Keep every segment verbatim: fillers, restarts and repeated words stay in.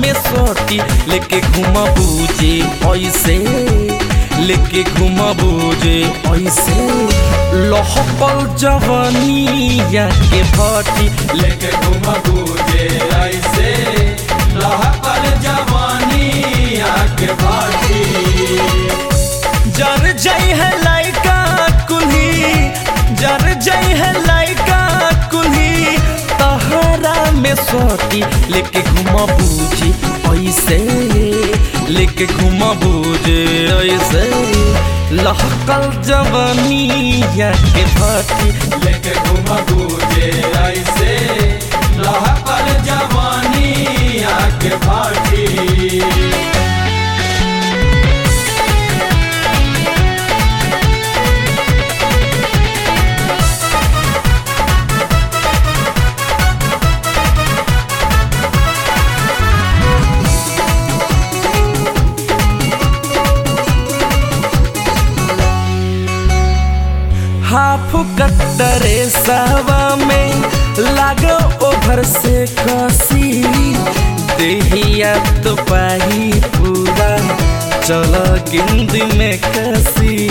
में सोटी लेके घुमा बूझे ऐसे लेके घुमा बूझे ऐसे लहकल जवानिया के भाटी लेके घुमा बूझे ऐसे लहकल जवानिया के भाटी। जर जाई है लाइका कुल्ही जर जाई है लाइका कुल्ही तहरा में सोटी लेके घुमा बूझे ऐसे लेके घुमा बूझे ऐसे लहकल जवानिया के भाटी लेके घुमा बूझे ऐसे लहकल जवानिया के भाटी। हाफ कट्टरे सवा में लागो ओभर से कसी देहिया तो पाही पूरा चल गिंद में कसी।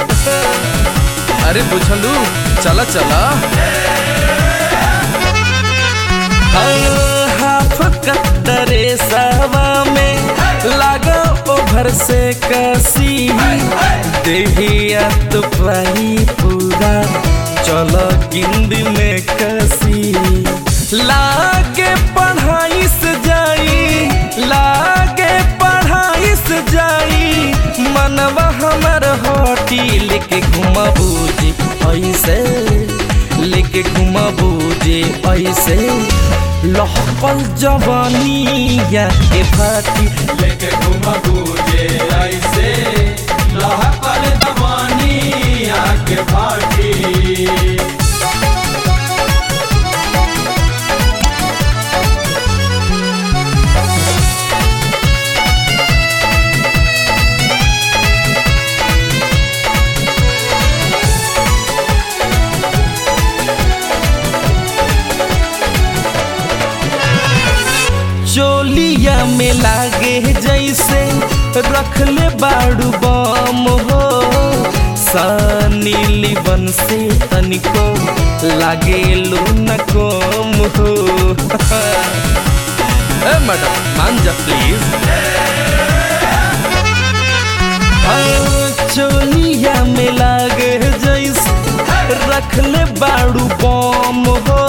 अरे बुझलू चला चला हाफ कट्टरे सवा में लागो ओभर से कसी देहिया तो पाही पूरा चल गिंद में कसी। लागे पढ़ाई से जाई लागे पढ़ाई से जाई मनवा हमर होटी लेके घुमा बूझे ऐसे लेके घुमा बूझे ऐसे लहकल जवानिया के भाटी लेके घुमा बूझे ऐसे लहकल जवानिया के भाटी। चोलिया में लागे जैसे रखले बाड़ू बम हो सनीली बन से तनिको लागे लो न कम हो। मैडम मान जा प्लीज। चोलिया में लागे जैसे रखले बाड़ू बम हो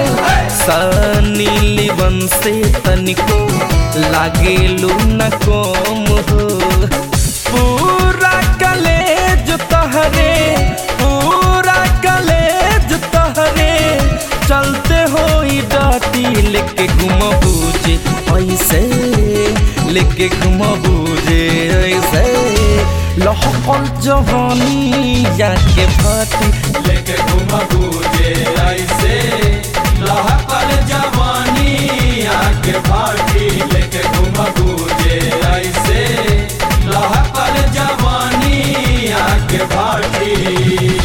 सनीली बन से तनिको लागे लो न कम हो। पूरा कलेज तहरे पूरा कलेज तहरे चलते हो डाटी लेके घुमा बूझे ऐसे लेके घुमा बूझे ऐसे लहकल जवानिया के भाटी लेके घुमा बूझे ऐसे लहकल जवानिया के भाटी। लेके घुमा बूझे ऐसे लहकल जवानिया के भाटी।